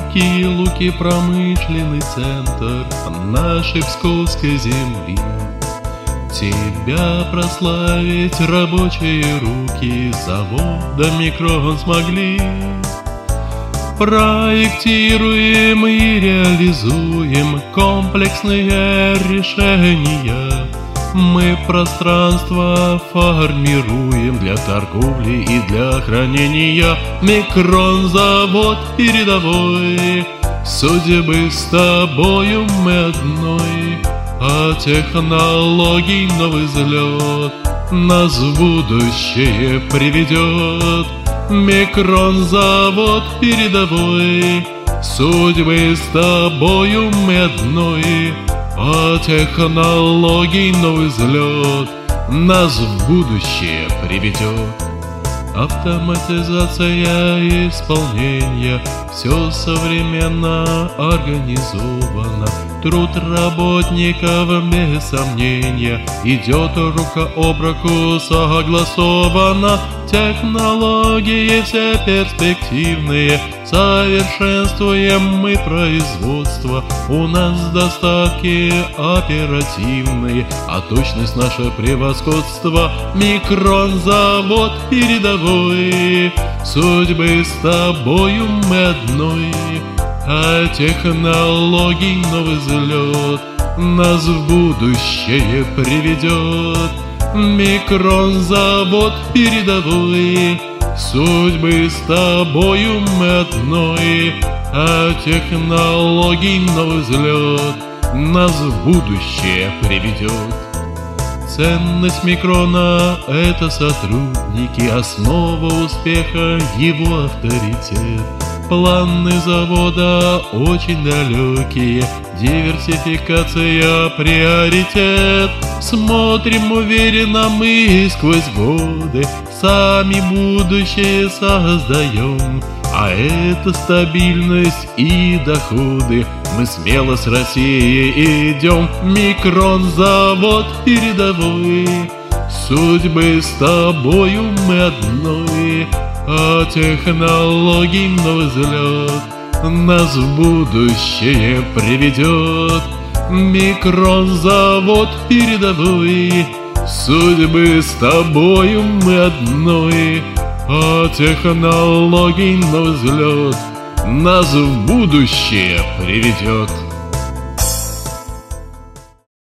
Дикие луки, промышленный центр нашей Псковской земли. Тебя прославить рабочие руки завода «Микрон» смогли. Проектируем и реализуем комплексные решения. Мы пространство формируем для торговли и для хранения. «Микрон» завод передовой, судьбы с тобою мы одной. А технологий новый взлет нас в будущее приведет. «Микрон» завод передовой, судьбы с тобою мы одной. А технологий новый взлет нас в будущее приведет. Автоматизация исполнения, все современно организовано. Труд работников без сомнения идет рука об руку согласованно. Технологии все перспективные, совершенствуем мы производство. У нас доставки оперативные, а точность наше превосходство. «Микрон» завод передовой, судьбы с тобою мы одной. А технологий новый взлет нас в будущее приведет. «Микрон» завод передовой, судьбы с тобою мы одной. А технологий новый взлет нас в будущее приведет. Ценность «Микрона» — это сотрудники, основа успеха его авторитет. Планы завода очень далекие, диверсификация приоритет. Смотрим уверенно мы сквозь годы, сами будущее создаем. А это стабильность и доходы, мы смело с Россией идем. «Микрон» завод передовой, судьбы с тобою мы одной. А технологий новый взлет нас в будущее приведет. «Микрон» завод передовой, судьбы с тобою мы одной. А технологий новый взлет нас в будущее приведет.